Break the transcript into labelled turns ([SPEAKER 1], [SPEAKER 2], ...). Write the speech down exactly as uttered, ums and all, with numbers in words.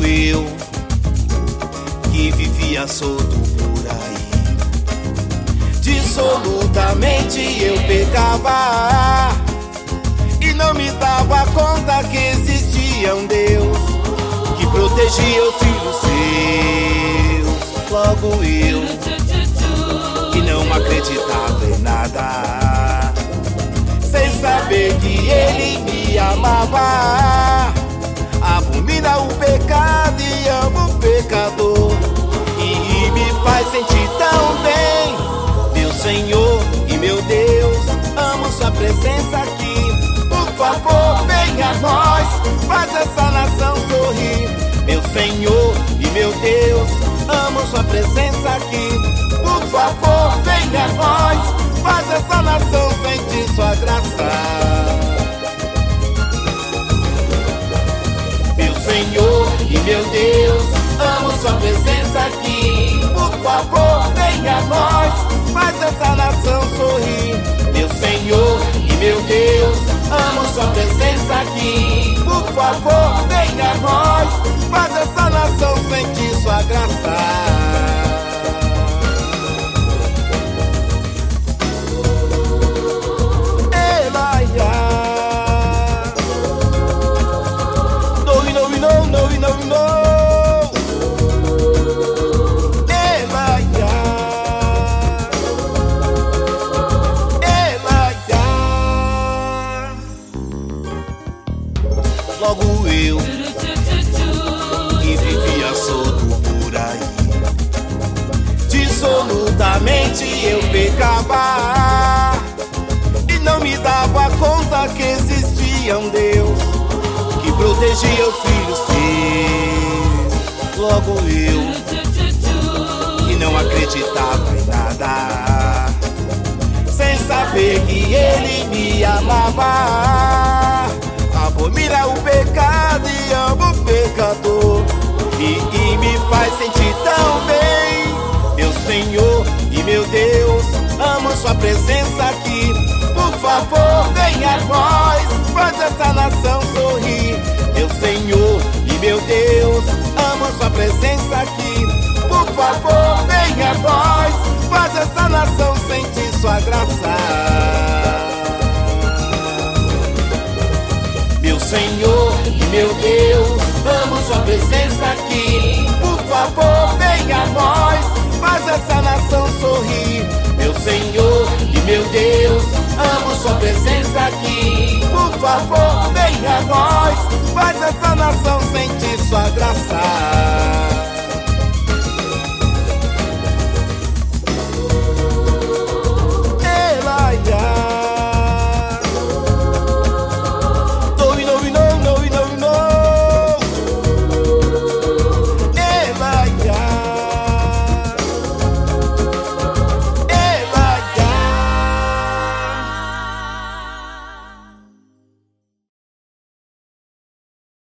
[SPEAKER 1] eu que vivia solto por aí. Dissolutamente eu pecava e não me dava conta que existia um Deus que protegia os filhos seus. Logo eu que não acreditava em nada, sem saber que Ele me amava, abomina o pecado e ama o pecador, e me faz sentir tão bem. Meu Senhor e meu Deus, amo sua presença aqui. Por favor, venha a nós, faz essa nação sorrir. Meu Senhor e meu Deus, amo sua presença aqui. Por favor, venha a nós, faz essa nação sentir sua graça. Meu Senhor e meu Deus, amo sua presença aqui. Por favor, venha a nós, faz essa nação sorrir. Meu Senhor e meu Deus, amo sua presença aqui. Por favor, venha a nós, faz essa nação sentir sua graça. Logo eu que vivia solto por aí, dissolutamente eu pecava e não me dava conta que existia um Deus que protegia os filhos seus. Logo eu que não acreditava em nada, sem saber que Ele me amava, abomina o pecado e ama o pecador, e, e me faz sentir tão bem. Meu Senhor e meu Deus, amo sua presença aqui. Por favor, venha a nós, faz essa nação sorrir. Meu Senhor e meu Deus, amo sua presença aqui. Por favor, venha a nós, faz essa nação sentir sua graça. Meu Senhor e meu Deus, amo sua presença aqui. Por favor, venha a nós, faz essa nação sorrir. Meu Senhor e meu Deus, amo sua presença aqui. Por favor, venha a nós, faz essa nação sentir sua graça.